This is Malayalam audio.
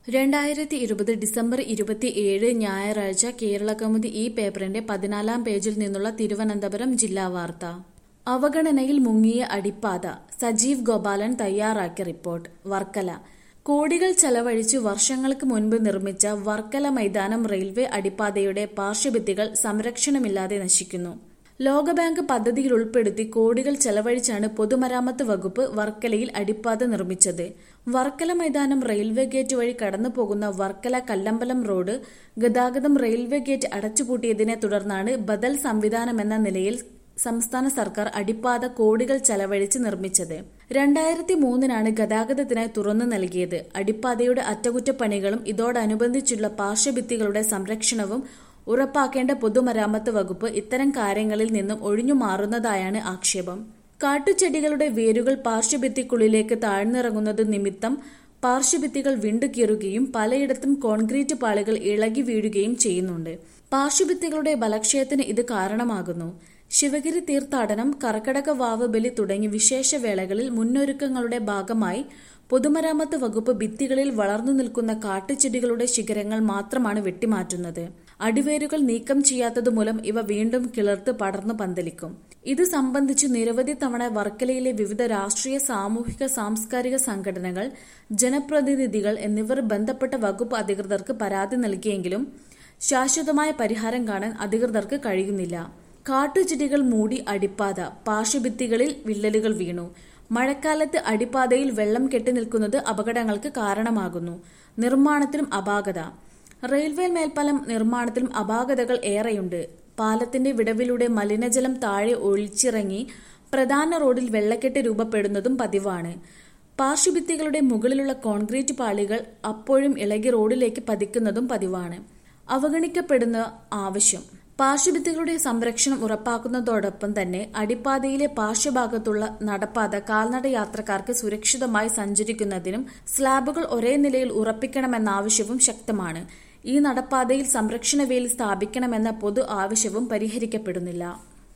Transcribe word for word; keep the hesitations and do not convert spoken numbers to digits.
രണ്ടായിരത്തി ഇരുപത് ഡിസംബർ ഇരുപത്തിയേഴ് ഞായറാഴ്ച കേരളകൗമുദി ഈ പേപ്പറിന്റെ പതിനാലാം പേജിൽ നിന്നുള്ള തിരുവനന്തപുരം ജില്ലാ വാർത്ത. അവഗണനയിൽ മുങ്ങിയ അടിപ്പാത. സജീവ് ഗോപാലൻ തയ്യാറാക്കിയ റിപ്പോർട്ട്. വർക്കല. കോടികൾ ചെലവഴിച്ചു വർഷങ്ങൾക്ക് മുൻപ് നിർമ്മിച്ച വർക്കല മൈതാനം റെയിൽവേ അടിപ്പാതയുടെ പാർശ്വഭിത്തികൾ സംരക്ഷണമില്ലാതെ നശിക്കുന്നു. ലോകബാങ്ക് പദ്ധതിയിൽ ഉൾപ്പെടുത്തി കോടികൾ ചെലവഴിച്ചാണ് പൊതുമരാമത്ത് വകുപ്പ് വർക്കലയിൽ അടിപ്പാത നിർമ്മിച്ചത്. വർക്കല മൈതാനം റെയിൽവേ ഗേറ്റ് വഴി കടന്നുപോകുന്ന വർക്കല കല്ലമ്പലം റോഡ് ഗതാഗതം റെയിൽവേ ഗേറ്റ് അടച്ചുപൂട്ടിയതിനെ തുടർന്നാണ് ബദൽ സംവിധാനമെന്ന നിലയിൽ സംസ്ഥാന സർക്കാർ അടിപ്പാത കോടികൾ ചെലവഴിച്ച് നിർമ്മിച്ചത്. രണ്ടായിരത്തി മൂന്നിനാണ് ഗതാഗതത്തിനായി തുറന്നു നൽകിയത്. അടിപ്പാതയുടെ അറ്റകുറ്റപ്പണികളും ഇതോടനുബന്ധിച്ചുള്ള പാർശ്വഭിത്തികളുടെ സംരക്ഷണവും ഉറപ്പാക്കേണ്ട പൊതുമരാമത്ത് വകുപ്പ് ഇത്തരം കാര്യങ്ങളിൽ നിന്നും ഒഴിഞ്ഞു മാറുന്നതായാണ് ആക്ഷേപം. കാട്ടുചെടികളുടെ വേരുകൾ പാർശ്വഭിത്തിക്കുള്ളിലേക്ക് താഴ്ന്നിറങ്ങുന്നത് നിമിത്തം പാർശ്വഭിത്തികൾ വിണ്ടുകീറുകയും പലയിടത്തും കോൺക്രീറ്റ് പാളികൾ ഇളകി വീഴുകയും ചെയ്യുന്നുണ്ട്. പാർശ്വഭിത്തികളുടെ ബലക്ഷയത്തിന് ഇത് കാരണമാകുന്നു. ശിവഗിരി തീർത്ഥാടനം, കർക്കടക വാവ് ബലി തുടങ്ങി വിശേഷവേളകളിൽ മുന്നൊരുക്കങ്ങളുടെ ഭാഗമായി പൊതുമരാമത്ത് വകുപ്പ് ഭിത്തികളിൽ വളർന്നു നിൽക്കുന്ന കാട്ടുചെടികളുടെ ശിഖരങ്ങൾ മാത്രമാണ് വെട്ടിമാറ്റുന്നത്. അടിവേരുകൾ നീക്കം ചെയ്യാത്തതുമൂലം ഇവ വീണ്ടും കിളിർത്ത് പടർന്നു പന്തലിക്കും. ഇത് സംബന്ധിച്ച് നിരവധി തവണ വർക്കലയിലെ വിവിധ രാഷ്ട്രീയ, സാമൂഹിക, സാംസ്കാരിക സംഘടനകൾ, ജനപ്രതിനിധികൾ എന്നിവർ ബന്ധപ്പെട്ട വകുപ്പ് അധികൃതർക്ക് പരാതി നൽകിയെങ്കിലും ശാശ്വതമായ പരിഹാരം കാണാൻ അധികൃതർക്ക് കഴിയുന്നില്ല. കാട്ടുചെടികൾ മൂടി അടിപ്പാത, പാർശ്വഭിത്തികളിൽ വിള്ളലുകൾ വീണു. മഴക്കാലത്ത് അടിപ്പാതയിൽ വെള്ളം കെട്ടിനിൽക്കുന്നത് അപകടങ്ങൾക്ക് കാരണമാകുന്നു. നിർമ്മാണത്തിലും അപാകത. റെയിൽവേ മേൽപ്പാലം നിർമ്മാണത്തിലും അപാകതകൾ ഏറെയുണ്ട്. പാലത്തിന്റെ വിടവിലൂടെ മലിനജലം താഴെ ഒലിച്ചിറങ്ങി പ്രധാന റോഡിൽ വെള്ളക്കെട്ട് രൂപപ്പെടുന്നതും പതിവാണ്. പാർശ്വഭിത്തികളുടെ മുകളിലുള്ള കോൺക്രീറ്റ് പാളികൾ അപ്പോഴും ഇളകി റോഡിലേക്ക് പതിക്കുന്നതും പതിവാണ്. അവഗണിക്കപ്പെടുന്ന ആവശ്യം. പാർശ്വഭിത്തികളുടെ സംരക്ഷണം ഉറപ്പാക്കുന്നതോടൊപ്പം തന്നെ അടിപ്പാതയിലെ പാർശ്വഭാഗത്തുള്ള നടപ്പാത കാൽനട യാത്രക്കാർക്ക് സുരക്ഷിതമായി സഞ്ചരിക്കുന്നതിനും സ്ലാബുകൾ ഒരേ നിലയിൽ ഉറപ്പിക്കണമെന്ന ആവശ്യവും ശക്തമാണ്. ഈ നടപ്പാതയിൽ സംരക്ഷണ വേലി സ്ഥാപിക്കണമെന്ന പൊതു ആവശ്യവും പരിഹരിക്കപ്പെടുന്നില്ല.